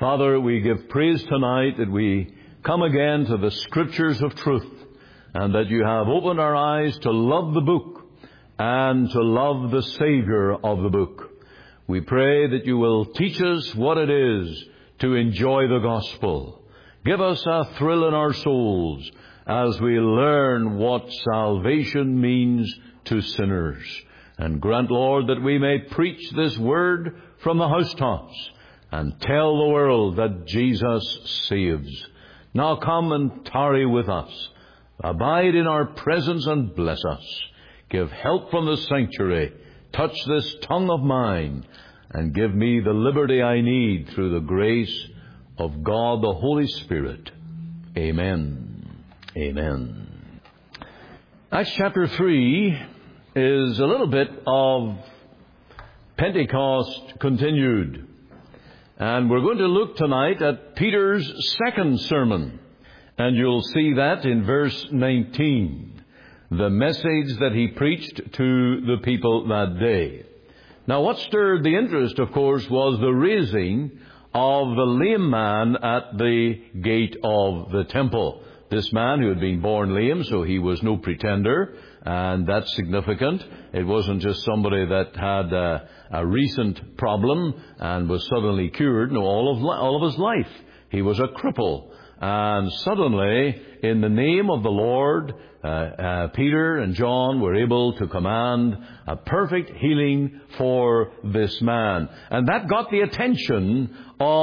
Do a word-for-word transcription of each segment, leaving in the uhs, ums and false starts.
Father, we give praise tonight that we come again to the Scriptures of truth, and that you have opened our eyes to love the book and to love the Savior of the book. We pray that you will teach us what it is to enjoy the gospel. Give us a thrill in our souls as we learn what salvation means to sinners. And grant, Lord, that we may preach this word from the housetops and tell the world that Jesus saves. Now come and tarry with us. Abide in our presence and bless us. Give help from the sanctuary. Touch this tongue of mine and give me the liberty I need through the grace of God the Holy Spirit. Amen. Amen. Acts chapter three is a little bit of Pentecost continued. And we're going to look tonight at Peter's second sermon. And you'll see that in verse nineteen. The message that he preached to the people that day. Now, what stirred the interest, of course, was the raising of the lame man at the gate of the temple. This man who had been born lame, so he was no pretender, and that's significant. It wasn't just somebody that had a, a recent problem and was suddenly cured. No, all of, all of his life he was a cripple. And suddenly, in the name of the Lord, uh, uh, Peter and John were able to command a perfect healing for this man. And that got the attention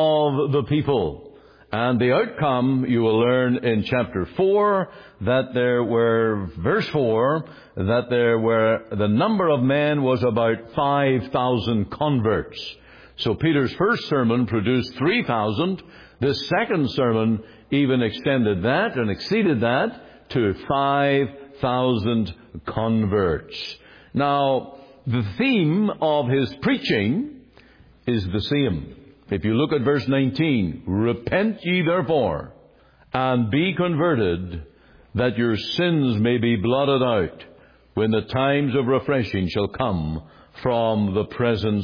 of the people. And the outcome, you will learn in chapter four, that there were, verse four, that there were, the number of men was about five thousand converts. So Peter's first sermon produced three thousand. This second sermon even extended that and exceeded that to five thousand converts. Now, the theme of his preaching is the same. If you look at verse nineteen, repent ye therefore, and be converted, that your sins may be blotted out, when the times of refreshing shall come from the presence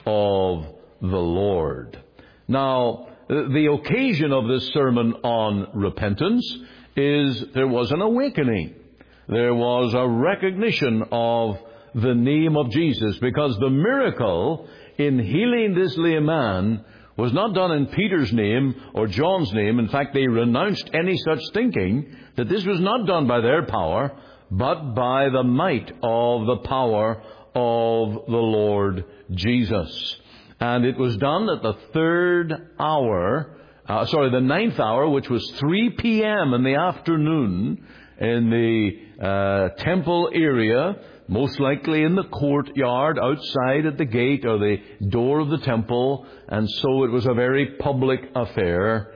of the Lord. Now, the occasion of this sermon on repentance is there was an awakening. There was a recognition of the name of Jesus, because the miracle in healing this lame man was not done in Peter's name or John's name. In fact, they renounced any such thinking, that this was not done by their power, but by the might of the power of the Lord Jesus. And it was done at the third hour, uh, sorry, the ninth hour, which was three p.m. in the afternoon in the uh, temple area, most likely in the courtyard outside at the gate or the door of the temple. And so it was a very public affair.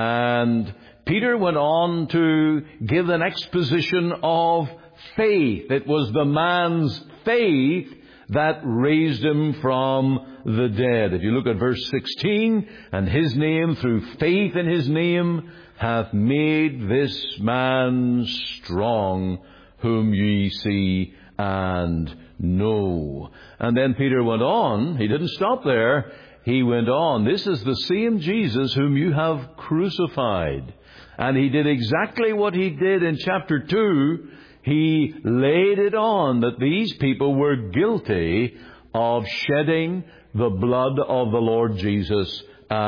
And Peter went on to give an exposition of faith. It was the man's faith that raised him from the dead. If you look at verse sixteen, and his name, through faith in his name, hath made this man strong, whom ye see and know. And then Peter went on. He didn't stop there. He went on. This is the same Jesus whom you have crucified. And he did exactly what he did in chapter two. He laid it on that these people were guilty of shedding the blood of the Lord Jesus,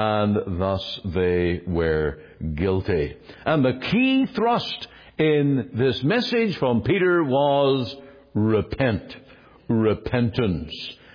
and thus they were guilty. And the key thrust in this message from Peter was repent, repentance.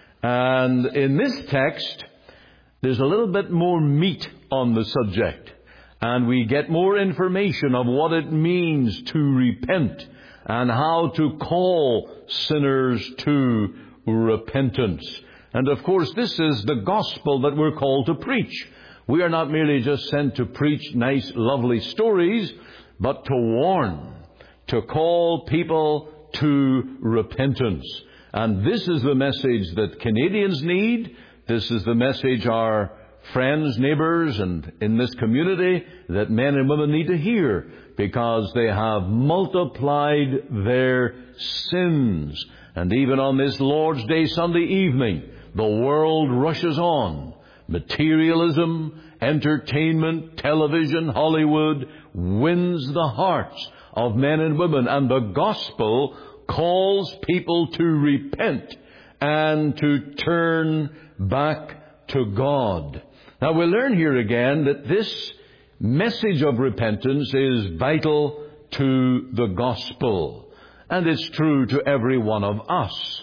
And in this text, there's a little bit more meat on the subject, and we get more information of what it means to repent and how to call sinners to repentance. And of course, this is the gospel that we're called to preach. We are not merely just sent to preach nice, lovely stories, but to warn, to call people to repentance. And this is the message that Canadians need. This is the message our friends, neighbors, and in this community that men and women need to hear, because they have multiplied their sins. And even on this Lord's Day Sunday evening, the world rushes on materialism, entertainment, television, Hollywood wins the hearts of men and women. And the gospel calls people to repent and to turn back to God. Now we learn here again that this message of repentance is vital to the gospel. And it's true to every one of us.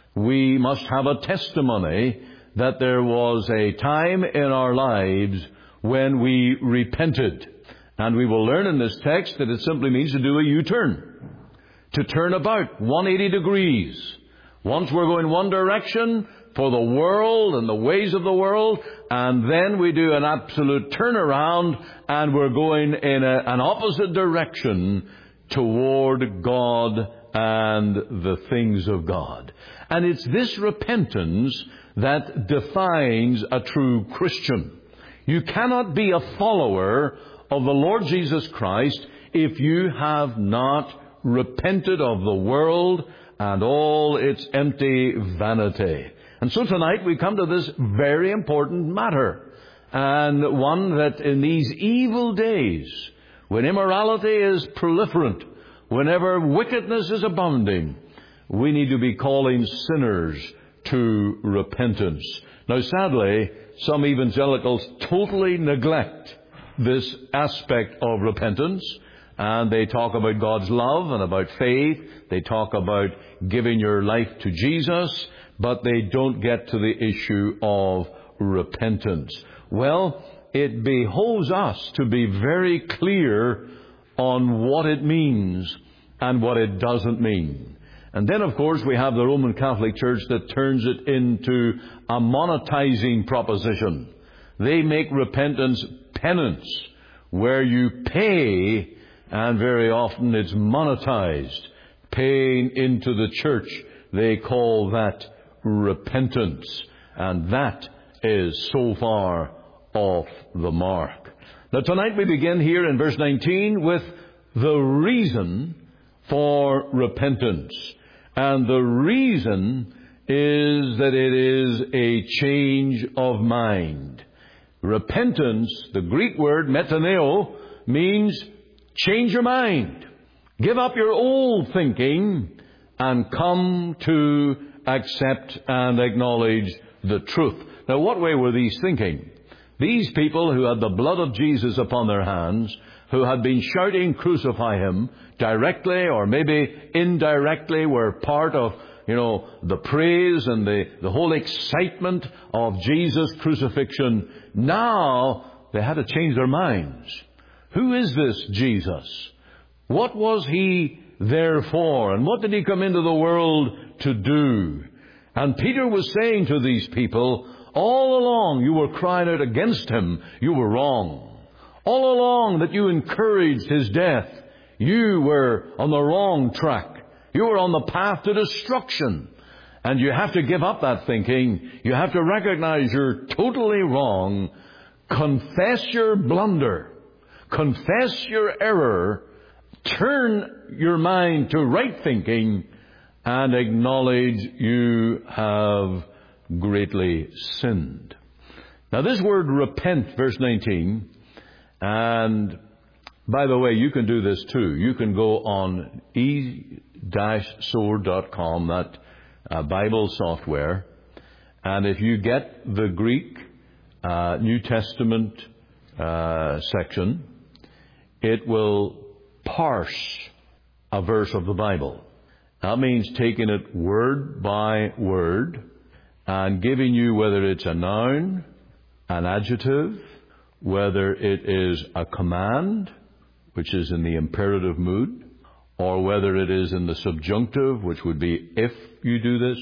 We must have a testimony that there was a time in our lives when we repented. And we will learn in this text that it simply means to do a U-turn. To turn about one hundred eighty degrees. Once we're going one direction for the world and the ways of the world, and then we do an absolute turnaround and we're going in a, an opposite direction toward God and the things of God. And it's this repentance that defines a true Christian. You cannot be a follower of the Lord Jesus Christ if you have not repented of the world and all its empty vanity. And so tonight we come to this very important matter, and one that in these evil days, when immorality is proliferant, whenever wickedness is abounding, we need to be calling sinners to repentance. Now, sadly, some evangelicals totally neglect this aspect of repentance, and they talk about God's love and about faith. They talk about giving your life to Jesus, but they don't get to the issue of repentance. Well, it behoves us to be very clear on what it means and what it doesn't mean. And then, of course, we have the Roman Catholic Church that turns it into a monetizing proposition. They make repentance penance, where you pay, and very often it's monetized. Paying into the church, they call that repentance. And that is so far off the mark. Now, tonight we begin here in verse nineteen with the reason for repentance. And the reason is that it is a change of mind. Repentance, the Greek word metaneo, means change your mind. Give up your old thinking and come to accept and acknowledge the truth. Now, what way were these thinking? These people who had the blood of Jesus upon their hands, who had been shouting, "Crucify him," directly or maybe indirectly were part of, you know, the praise and the, the whole excitement of Jesus' crucifixion. Now they had to change their minds. Who is this Jesus? What was he there for? And what did he come into the world to do? And Peter was saying to these people, all along you were crying out against him. You were wrong. All along that you encouraged his death, you were on the wrong track. You were on the path to destruction. And you have to give up that thinking. You have to recognize you're totally wrong. Confess your blunder. Confess your error. Turn your mind to right thinking and acknowledge you have greatly sinned. Now, this word repent, verse nineteen, and by the way, you can do this too. You can go on e dash sword dot com, that uh, Bible software, and if you get the Greek uh, New Testament uh, section, it will parse a verse of the Bible. That means taking it word by word and giving you whether it's a noun, an adjective, whether it is a command, which is in the imperative mood, or whether it is in the subjunctive, which would be if you do this.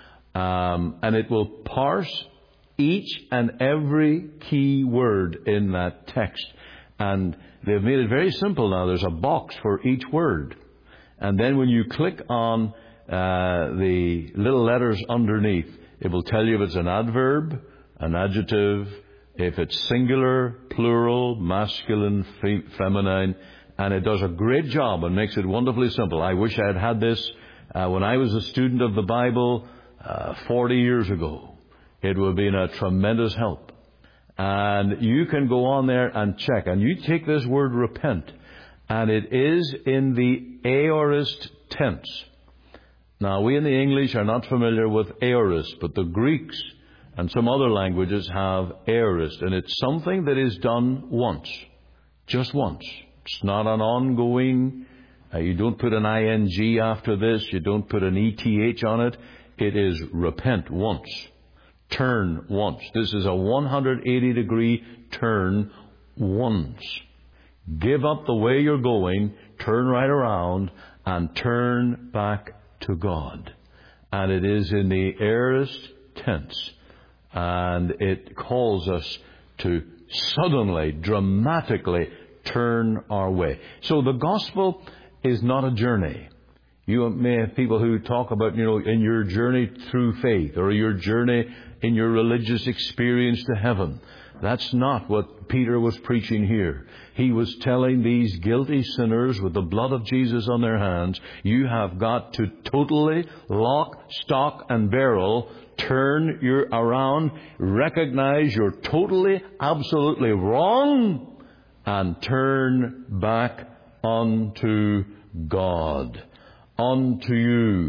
Um, and it will parse each and every key word in that text. And they've made it very simple now. There's a box for each word. And then when you click on uh, the little letters underneath, it will tell you if it's an adverb, an adjective, if it's singular, plural, masculine, fe- feminine. And it does a great job and makes it wonderfully simple. I wish I had had this uh, when I was a student of the Bible uh, forty years ago. It would have been a tremendous help. And you can go on there and check. And you take this word repent, and it is in the aorist tense. Now, we in the English are not familiar with aorist, but the Greeks and some other languages have aorist, and it's something that is done once. Just once. It's not an ongoing, uh, you don't put an ing after this, you don't put an eth on it. It is repent once. Turn once. This is a one hundred eighty degree turn once. Give up the way you're going, turn right around, and turn back to God. And it is in the aorist tense. And it calls us to suddenly, dramatically turn our way. So the gospel is not a journey. You may have people who talk about, you know, in your journey through faith, or your journey in your religious experience to heaven. That's not what Peter was preaching here. He was telling these guilty sinners with the blood of Jesus on their hands, you have got to totally lock, stock, and barrel, turn your around, recognize you're totally, absolutely wrong, and turn back unto God. Unto you.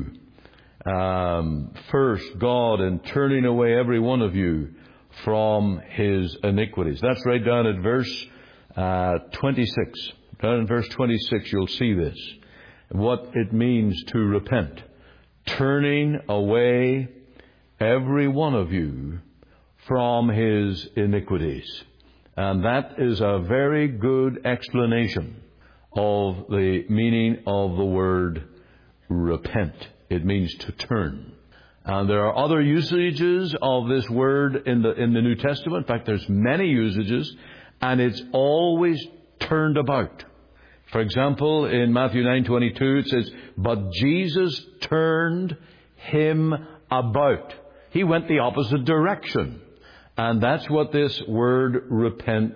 Um, first, God, in turning away every one of you from his iniquities. That's right down at verse uh, twenty-six. Down in verse twenty-six, you'll see this. What it means to repent. Turning away every one of you from his iniquities. And that is a very good explanation of the meaning of the word repent. It means to turn. And there are other usages of this word in the in the New Testament. In fact, there's many usages, and it's always turned about. For example, in Matthew nine twenty-two, it says, "But Jesus turned him about." He went the opposite direction. And that's what this word repent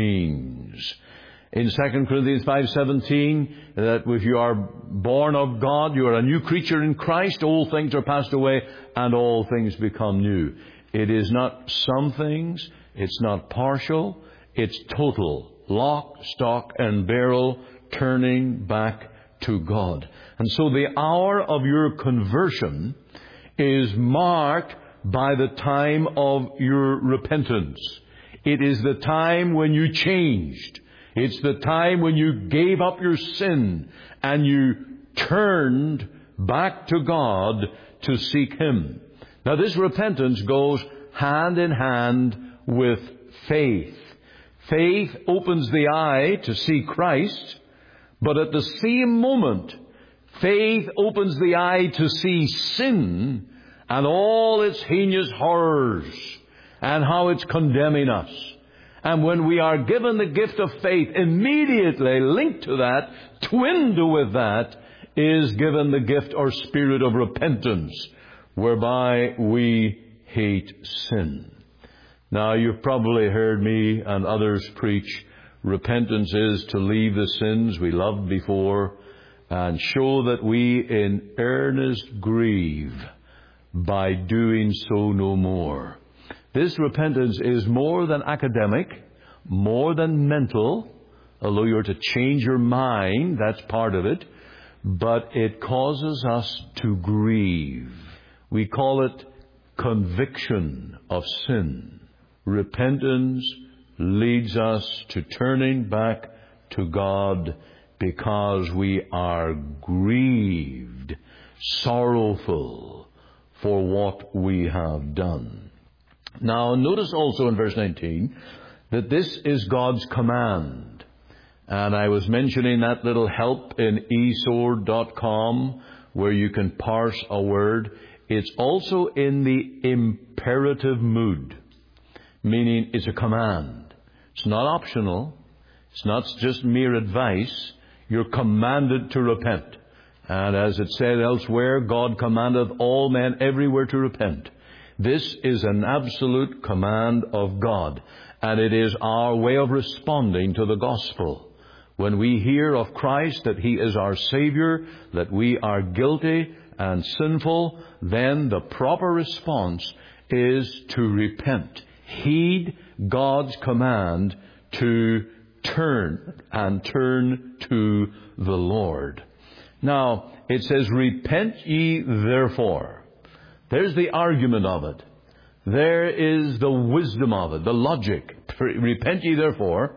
means. In Second Corinthians five seventeen, that if you are born of God, you are a new creature in Christ, all things are passed away, and all things become new. It is not some things, it's not partial, it's total. Lock, stock, and barrel, turning back to God. And so the hour of your conversion is marked by the time of your repentance. It is the time when you changed. It's the time when you gave up your sin and you turned back to God to seek him. Now, this repentance goes hand in hand with faith. Faith opens the eye to see Christ, but at the same moment, faith opens the eye to see sin and all its heinous horrors and how it's condemning us. And when we are given the gift of faith, immediately linked to that, twinned with that, is given the gift or spirit of repentance, whereby we hate sin. Now, you've probably heard me and others preach, repentance is to leave the sins we loved before and show that we in earnest grieve by doing so no more. This repentance is more than academic, more than mental, although you're to change your mind, that's part of it, but it causes us to grieve. We call it conviction of sin. Repentance leads us to turning back to God because we are grieved, sorrowful for what we have done. Now, notice also in verse nineteen that this is God's command. And I was mentioning that little help in e sword dot com where you can parse a word. It's also in the imperative mood, meaning it's a command. It's not optional. It's not just mere advice. You're commanded to repent. And as it said elsewhere, God commandeth all men everywhere to repent. This is an absolute command of God, and it is our way of responding to the gospel. When we hear of Christ, that he is our Savior, that we are guilty and sinful, then the proper response is to repent. Heed God's command to turn and turn to the Lord. Now, it says, repent ye therefore. There's the argument of it. There is the wisdom of it, the logic. Repent ye therefore,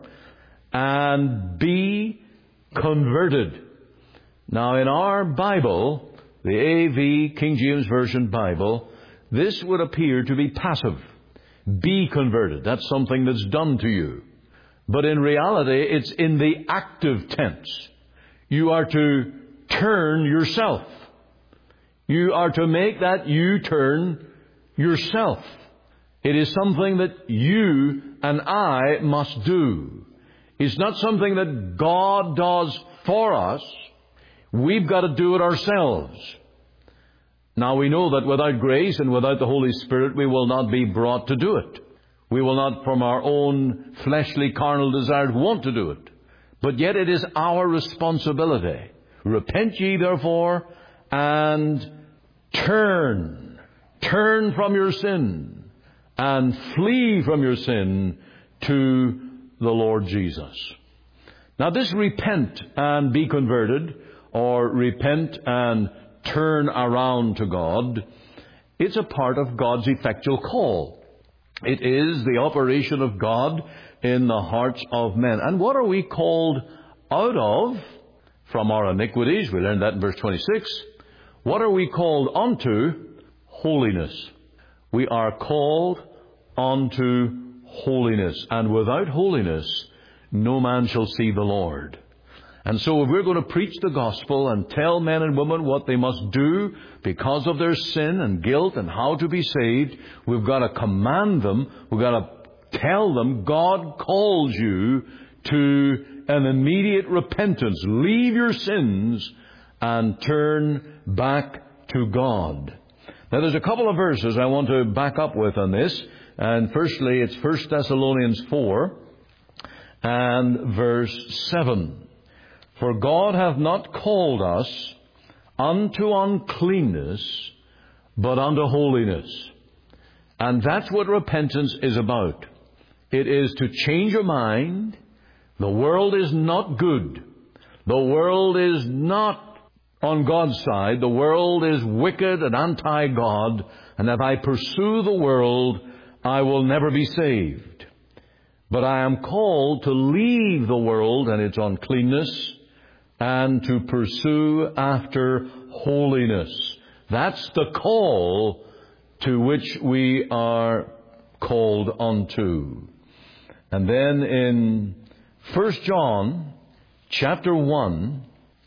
and be converted. Now, in our Bible, the A V, King James Version Bible, this would appear to be passive. Be converted. That's something that's done to you. But in reality, it's in the active tense. You are to turn yourself. You are to make that U-turn yourself. It is something that you and I must do. It's not something that God does for us. We've got to do it ourselves. Now we know that without grace and without the Holy Spirit, we will not be brought to do it. We will not from our own fleshly carnal desires want to do it. But yet it is our responsibility. Repent ye therefore and turn. Turn from your sin and flee from your sin to the Lord Jesus. Now this repent and be converted, or repent and turn around to God, it's a part of God's effectual call. It is the operation of God in the hearts of men. And what are we called out of? From our iniquities. We learned that in verse twenty-six. What are we called unto? Holiness. We are called unto holiness. And without holiness, no man shall see the Lord. And so if we're going to preach the gospel and tell men and women what they must do because of their sin and guilt and how to be saved, we've got to command them, we've got to tell them God calls you to an immediate repentance. Leave your sins and turn back to God. Now there's a couple of verses I want to back up with on this. And firstly, it's First Thessalonians four and verse seven. For God hath not called us unto uncleanness, but unto holiness. And that's what repentance is about. It is to change your mind. The world is not good. The world is not on God's side. The world is wicked and anti-God. And if I pursue the world, I will never be saved. But I am called to leave the world and its uncleanness and to pursue after holiness. That's the call to which we are called unto. And then in First John chapter one,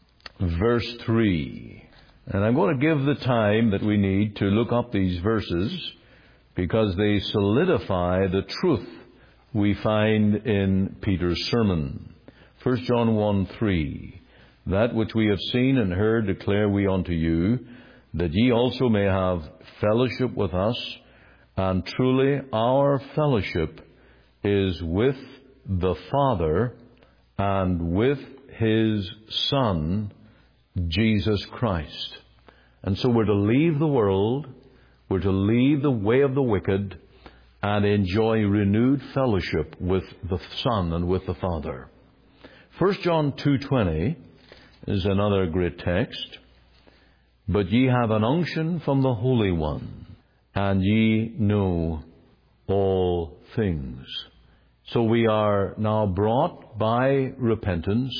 verse three. And I'm going to give the time that we need to look up these verses because they solidify the truth we find in Peter's sermon. First John one, three. That which we have seen and heard declare we unto you, that ye also may have fellowship with us. And truly our fellowship is with the Father and with His Son, Jesus Christ. And so we're to leave the world, we're to leave the way of the wicked, and enjoy renewed fellowship with the Son and with the Father. First John two twenty is another great text. But ye have an unction from the Holy One, and ye know all things. So we are now brought by repentance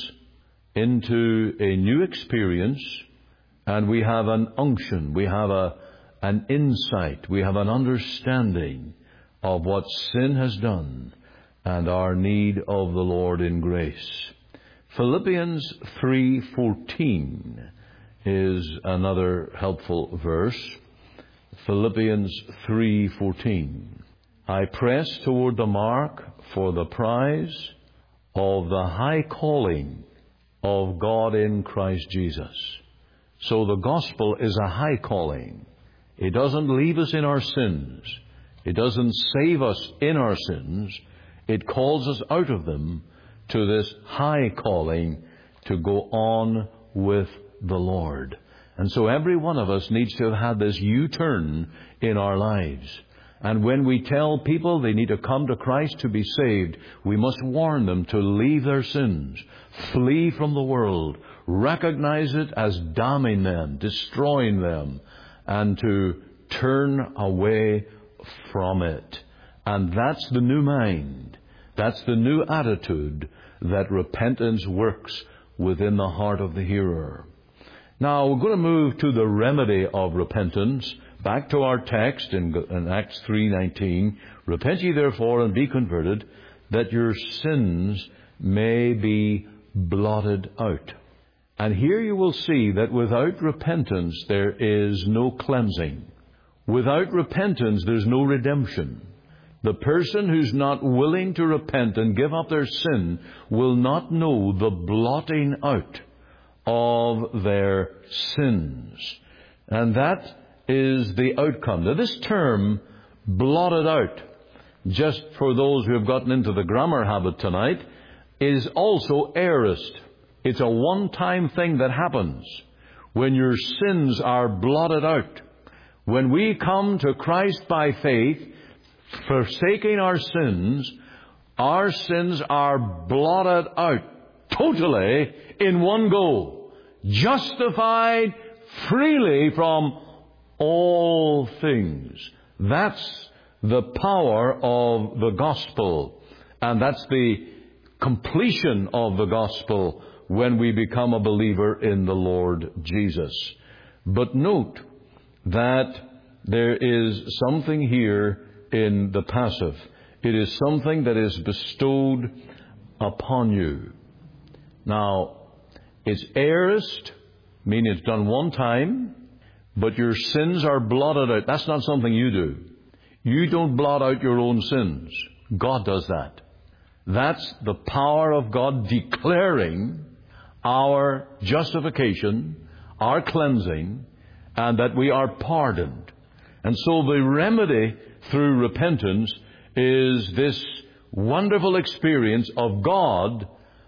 into a new experience, and we have an unction, we have a, an insight, we have an understanding of what sin has done and our need of the Lord in grace. Philippians three fourteen is another helpful verse. Philippians three fourteen. I press toward the mark for the prize of the high calling of God in Christ Jesus. So the gospel is a high calling. It doesn't leave us in our sins. It doesn't save us in our sins. It calls us out of them to this high calling to go on with the Lord. And so every one of us needs to have had this U-turn in our lives. And when we tell people they need to come to Christ to be saved, we must warn them to leave their sins, flee from the world, recognize it as damning them, destroying them, and to turn away from it. And that's the new mind. That's the new attitude that repentance works within the heart of the hearer. Now, we're going to move to the remedy of repentance. Back to our text in, in Acts three nineteen. Repent ye therefore and be converted, that your sins may be blotted out. And here you will see that without repentance there is no cleansing. Without repentance there's no redemption. The person who's not willing to repent and give up their sin will not know the blotting out of their sins. And that is the outcome. Now, this term, blotted out, just for those who have gotten into the grammar habit tonight, is also aorist. It's a one-time thing that happens when your sins are blotted out. When we come to Christ by faith, forsaking our sins, our sins are blotted out totally in one go, justified freely from all things. That's the power of the gospel, and that's the completion of the gospel when we become a believer in the Lord Jesus. But note that there is something here in the passive. It is something that is bestowed upon you. Now, it's aorist, meaning it's done one time, but your sins are blotted out. That's not something you do. You don't blot out your own sins. God does that. That's the power of God declaring our justification, our cleansing, and that we are pardoned. And so the remedy through repentance is this wonderful experience of God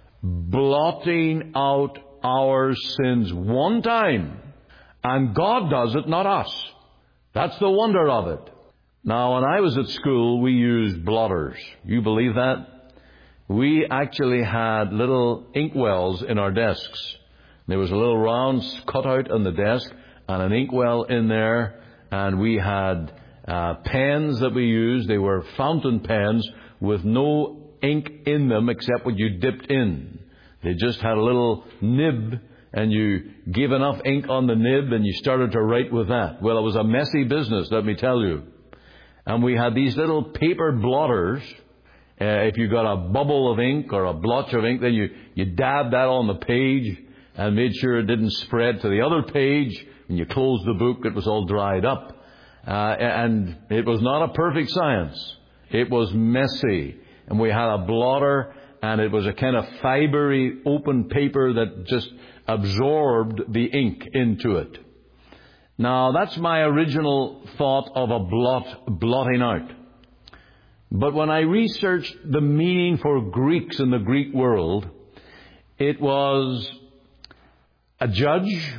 blotting out our sins one time. And God does it, not us. That's the wonder of it. Now, when I was at school, we used blotters. You believe that? We actually had little inkwells in our desks. There was a little round cutout on the desk and an inkwell in there. And we had uh, pens that we used. They were fountain pens with no ink in them except what you dipped in. They just had a little nib, and you gave enough ink on the nib and you started to write with that. Well, it was a messy business, let me tell you. And we had these little paper blotters. Uh, if you got a bubble of ink or a blotch of ink, then you, you dabbed that on the page and made sure it didn't spread to the other page. When you closed the book, it was all dried up. Uh, and it was not a perfect science. It was messy. And we had a blotter, and it was a kind of fibery open paper that just absorbed the ink into it. Now, that's my original thought of a blot, blotting out. But when I researched the meaning for Greeks in the Greek world, it was a judge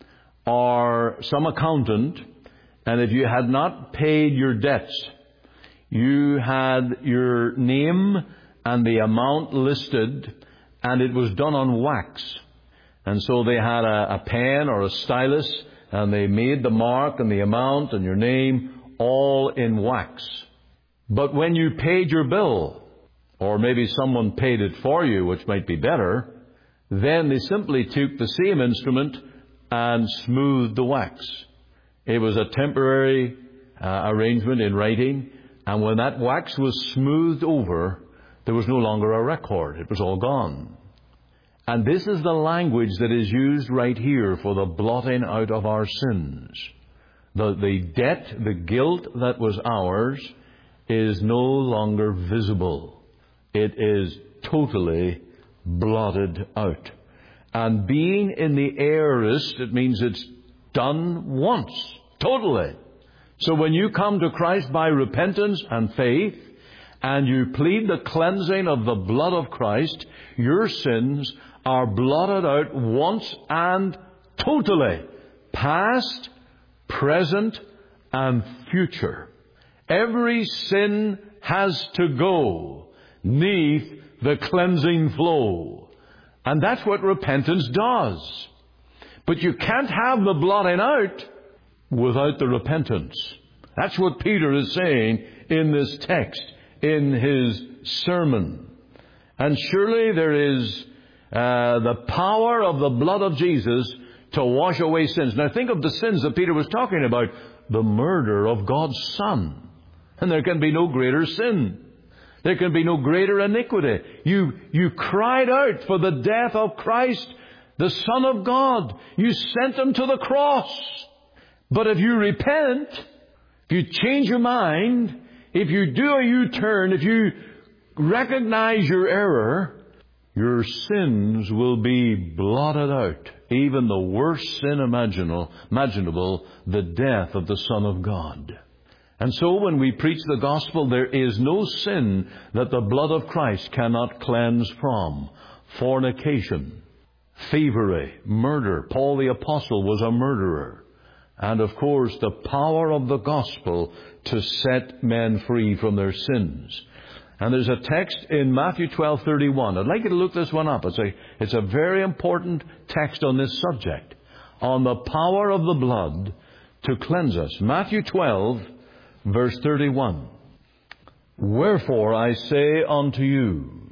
or some accountant, and if you had not paid your debts, you had your name and the amount listed, and it was done on wax. And so they had a, a pen or a stylus, and they made the mark and the amount and your name all in wax. But when you paid your bill, or maybe someone paid it for you, which might be better, then they simply took the same instrument and smoothed the wax. It was a temporary uh, arrangement in writing, and when that wax was smoothed over, there was no longer a record. It was all gone. And this is the language that is used right here for the blotting out of our sins. The, the debt, the guilt that was ours is no longer visible. It is totally blotted out. And being in the aorist, it means it's done once, totally. So when you come to Christ by repentance and faith, and you plead the cleansing of the blood of Christ, your sins are blotted out once and totally, past, present, and future. Every sin has to go neath the cleansing flow. And that's what repentance does. But you can't have the blotting out without the repentance. That's what Peter is saying in this text, in his sermon. And surely there is uh, the power of the blood of Jesus to wash away sins. Now think of the sins that Peter was talking about. The murder of God's Son. And there can be no greater sin. There can be no greater iniquity. You, you cried out for the death of Christ, the Son of God. You sent Him to the cross. But if you repent, if you change your mind, if you do a U-turn, if you recognize your error, your sins will be blotted out. Even the worst sin imaginable, imaginable, the death of the Son of God. And so when we preach the gospel, there is no sin that the blood of Christ cannot cleanse from. Fornication, thievery, murder. Paul the Apostle was a murderer. And of course, the power of the gospel to set men free from their sins. And there's a text in Matthew twelve thirty-one. I'd like you to look this one up. It's a, it's a very important text on this subject. On the power of the blood to cleanse us. Matthew twelve, verse thirty-one. Wherefore I say unto you,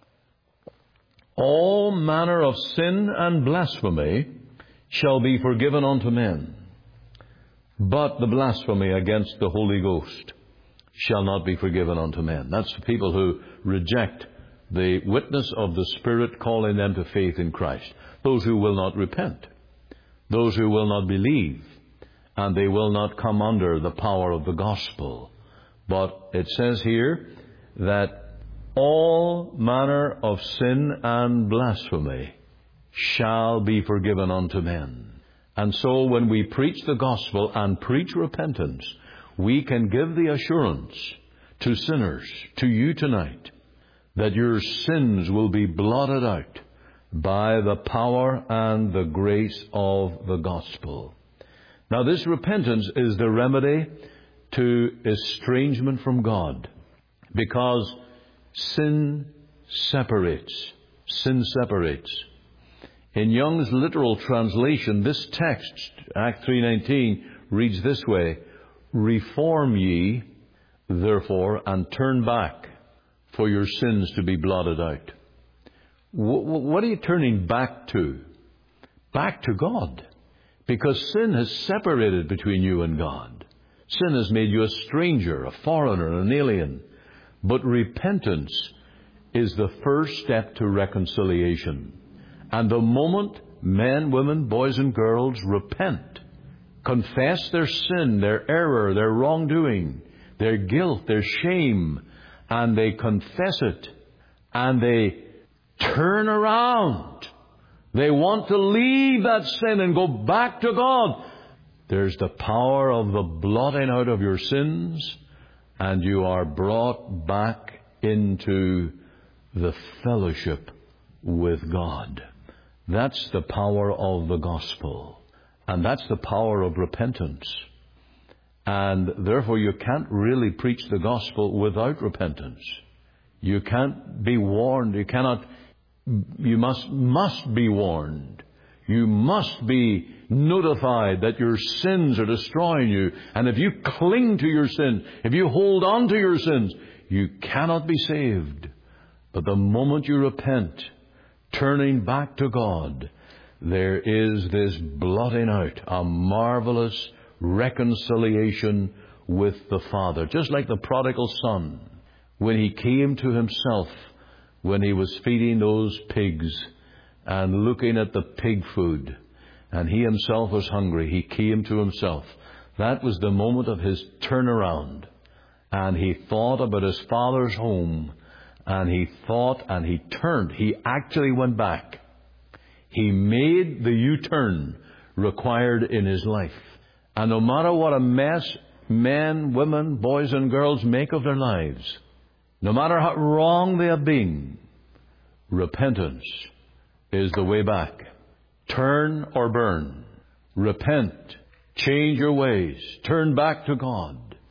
all manner of sin and blasphemy shall be forgiven unto men, but the blasphemy against the Holy Ghost shall not be forgiven unto men. That's the people who reject the witness of the Spirit calling them to faith in Christ. Those who will not repent. Those who will not believe. And they will not come under the power of the gospel. But it says here that all manner of sin and blasphemy shall be forgiven unto men. And so when we preach the gospel and preach repentance, we can give the assurance to sinners, to you tonight, that your sins will be blotted out by the power and the grace of the gospel. Now this repentance is the remedy to estrangement from God, because sin separates. Sin separates. In Young's literal translation, this text, Acts three nineteen, reads this way, reform ye, therefore, and turn back for your sins to be blotted out. What are you turning back to? Back to God. Because sin has separated between you and God. Sin has made you a stranger, a foreigner, an alien. But repentance is the first step to reconciliation. And the moment men, women, boys and girls repent, confess their sin, their error, their wrongdoing, their guilt, their shame, and they confess it, and they turn around. They want to leave that sin and go back to God. There's the power of the blotting out of your sins, and you are brought back into the fellowship with God. That's the power of the gospel. And that's the power of repentance. And therefore you can't really preach the gospel without repentance. You can't be warned. You cannot, you must, must be warned. You must be notified that your sins are destroying you. And if you cling to your sin, if you hold on to your sins, you cannot be saved. But the moment you repent, turning back to God, there is this blotting out, a marvelous reconciliation with the Father. Just like the prodigal son, when he came to himself, when he was feeding those pigs and looking at the pig food, and he himself was hungry, he came to himself. That was the moment of his turnaround. And he thought about his father's home, and he thought and he turned. He actually went back. He made the U-turn required in his life. And no matter what a mess men, women, boys and girls make of their lives, no matter how wrong they have been, repentance is the way back. Turn or burn. Repent. Change your ways. Turn back to God.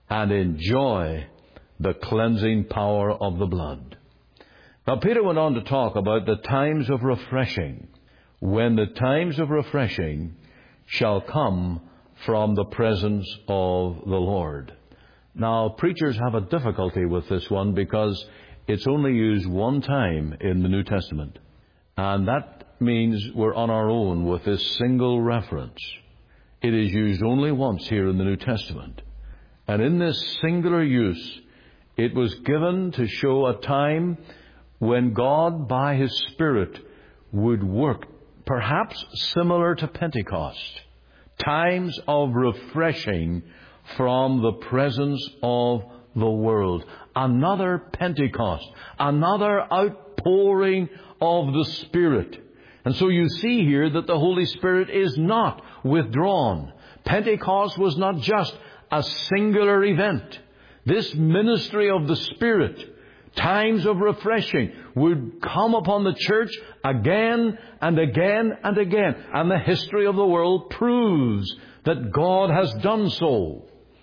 and enjoy the cleansing power of the blood. Now, Peter went on to talk about the times of refreshing, when the times of refreshing shall come from the presence of the Lord. Now, preachers have a difficulty with this one because it's only used one time in the New Testament. And that means we're on our own with this single reference. It is used only once here in the New Testament. And in this singular use, it was given to show a time when God, by His Spirit, would work, perhaps similar to Pentecost. Times of refreshing from the presence of the world. Another Pentecost. Another outpouring of the Spirit. And so you see here that the Holy Spirit is not withdrawn. Pentecost was not just a singular event. This ministry of the Spirit, times of refreshing, would come upon the church again and again and again. And the history of the world proves that God has done so.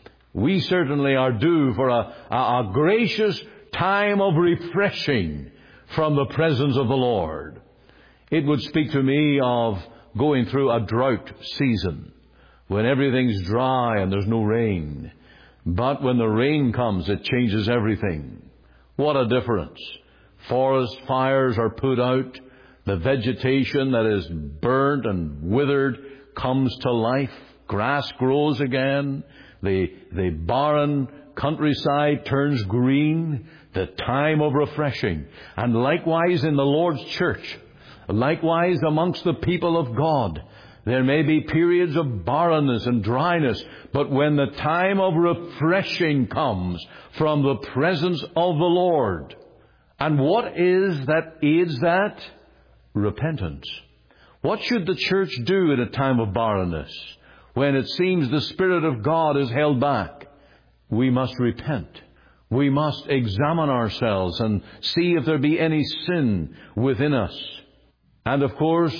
We certainly are due for a, a, a gracious time of refreshing from the presence of the Lord. It would speak to me of going through a drought season when everything's dry and there's no rain. But when the rain comes, it changes everything. What a difference. Forest fires are put out. The vegetation that is burnt and withered comes to life. Grass grows again. The, the barren countryside turns green. The time of refreshing. And likewise in the Lord's church, likewise amongst the people of God, there may be periods of barrenness and dryness, but when the time of refreshing comes from the presence of the Lord, and what is that aids that? Repentance. What should the church do at a time of barrenness, when it seems the Spirit of God is held back? We must repent. We must examine ourselves and see if there be any sin within us. And of course,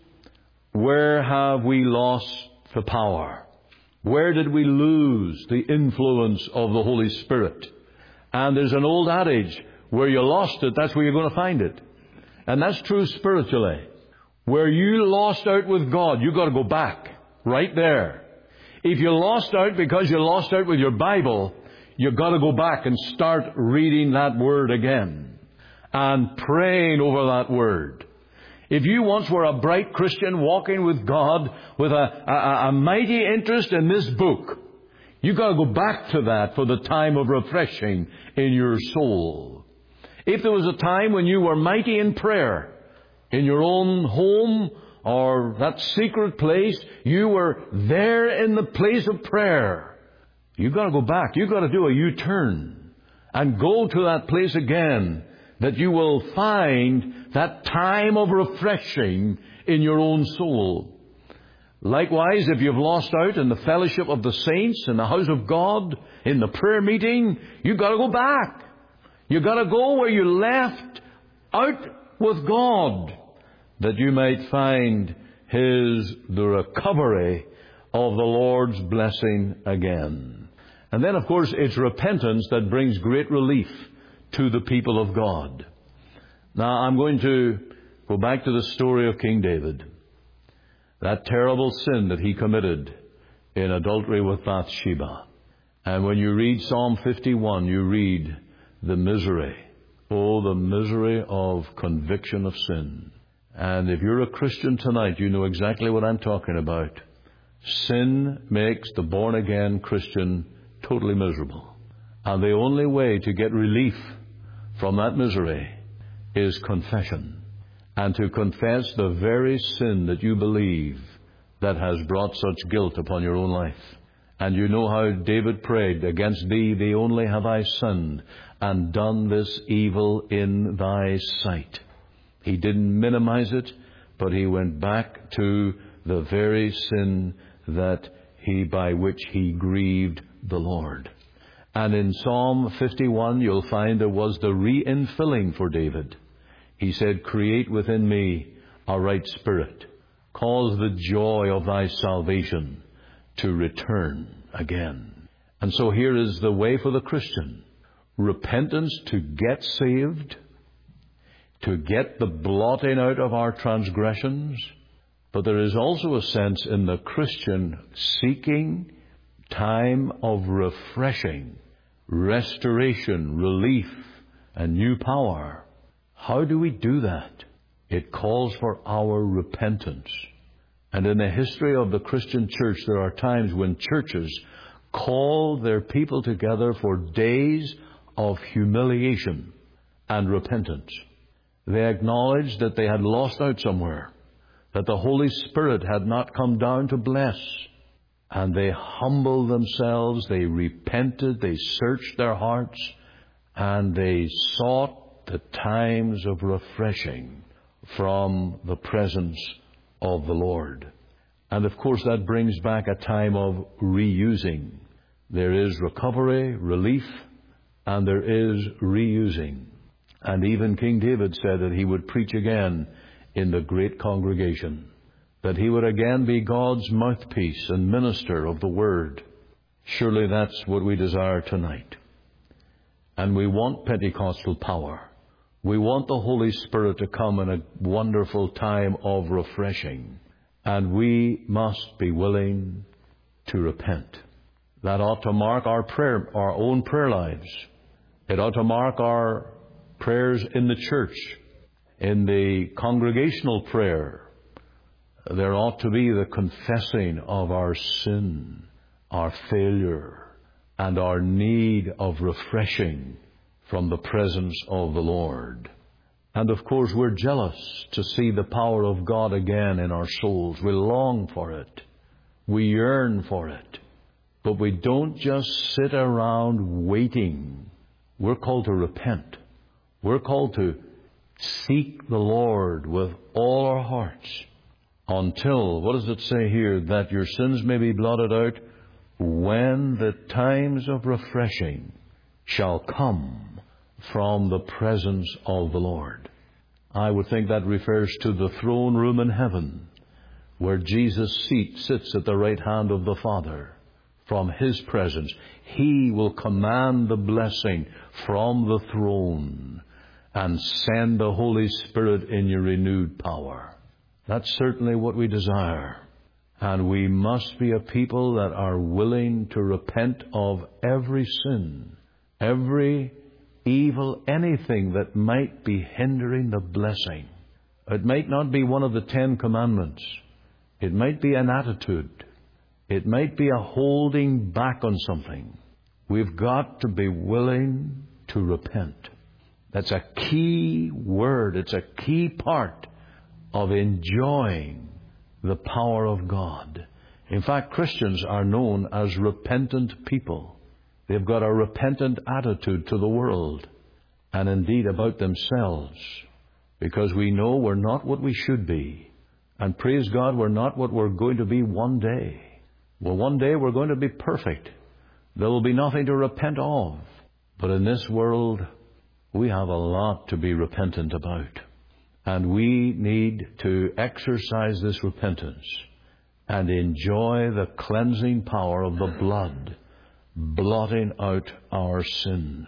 where have we lost the power? Where did we lose the influence of the Holy Spirit? And there's an old adage, where you lost it, that's where you're going to find it. And that's true spiritually. Where you lost out with God, you've got to go back. Right there. If you lost out because you lost out with your Bible, you've got to go back and start reading that Word again. And praying over that Word. If you once were a bright Christian walking with God with a, a, a mighty interest in this book, you've got to go back to that for the time of refreshing in your soul. If there was a time when you were mighty in prayer, in your own home or that secret place, you were there in the place of prayer, you've got to go back. You've got to do a U-turn and go to that place again, that you will find that time of refreshing in your own soul. Likewise, if you've lost out in the fellowship of the saints, in the house of God, in the prayer meeting, you've got to go back. You've got to go where you left out with God, that you might find His, the recovery of the Lord's blessing again. And then, of course, it's repentance that brings great relief to the people of God. Now, I'm going to go back to the story of King David. That terrible sin that he committed in adultery with Bathsheba. And when you read Psalm fifty-one, you read the misery. Oh, the misery of conviction of sin. And if you're a Christian tonight, you know exactly what I'm talking about. Sin makes the born-again Christian totally miserable. And the only way to get relief from that misery is confession. And to confess the very sin that you believe that has brought such guilt upon your own life. And you know how David prayed, against thee, thee only have I sinned, and done this evil in thy sight. He didn't minimize it, but he went back to the very sin that he, by which he grieved the Lord. And in Psalm fifty-one, you'll find there was the re-infilling for David. He said, create within me a right spirit. Cause the joy of thy salvation to return again. And so here is the way for the Christian. Repentance to get saved, to get the blotting out of our transgressions. But there is also a sense in the Christian seeking time of refreshing, restoration, relief, and new power. How do we do that? It calls for our repentance. And in the history of the Christian church, there are times when churches call their people together for days of humiliation and repentance. They acknowledged that they had lost out somewhere, that the Holy Spirit had not come down to bless. And they humbled themselves, they repented, they searched their hearts, and they sought the times of refreshing from the presence of the Lord. And of course that brings back a time of reusing. There is recovery, relief, and there is reusing. And even King David said that he would preach again in the great congregation, that he would again be God's mouthpiece and minister of the Word. Surely that's what we desire tonight. And we want Pentecostal power. We want the Holy Spirit to come in a wonderful time of refreshing. And we must be willing to repent. That ought to mark our prayer, our own prayer lives. It ought to mark our prayers in the church, in the congregational prayer. There ought to be the confessing of our sin, our failure, and our need of refreshing from the presence of the Lord. And of course we're jealous to see the power of God again in our souls. We long for it. We yearn for it. But we don't just sit around waiting. We're called to repent. We're called to seek the Lord with all our hearts until, what does it say here, that your sins may be blotted out when the times of refreshing shall come from the presence of the Lord. I would think that refers to the throne room in heaven, where Jesus' seat sits at the right hand of the Father. From His presence, He will command the blessing from the throne and send the Holy Spirit in your renewed power. That's certainly what we desire. And we must be a people that are willing to repent of every sin, every evil, anything that might be hindering the blessing. It might not be one of the Ten Commandments. It might be an attitude. It might be a holding back on something. We've got to be willing to repent. That's a key word. It's a key part of enjoying the power of God. In fact, Christians are known as repentant people. They've got a repentant attitude to the world and indeed about themselves, because we know we're not what we should be. And praise God, we're not what we're going to be one day. Well, one day we're going to be perfect. There will be nothing to repent of. But in this world, we have a lot to be repentant about. And we need to exercise this repentance and enjoy the cleansing power of the blood, blotting out our sins.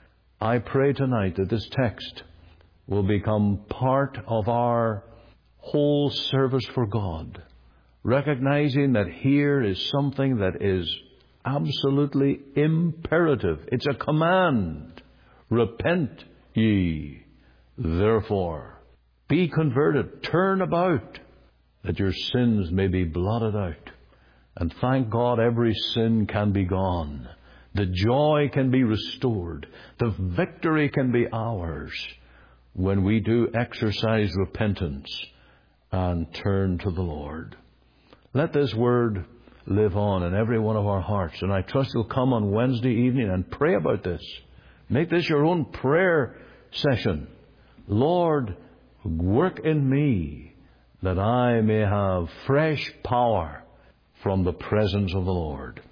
I pray tonight that this text will become part of our whole service for God, recognizing that here is something that is absolutely imperative. It's a command. Repent ye, therefore. Be converted. Turn about, that your sins may be blotted out. And thank God every sin can be gone. The joy can be restored. The victory can be ours when we do exercise repentance and turn to the Lord. Let this word live on in every one of our hearts. And I trust you'll come on Wednesday evening and pray about this. Make this your own prayer session. Lord, work in me that I may have fresh power from the presence of the Lord.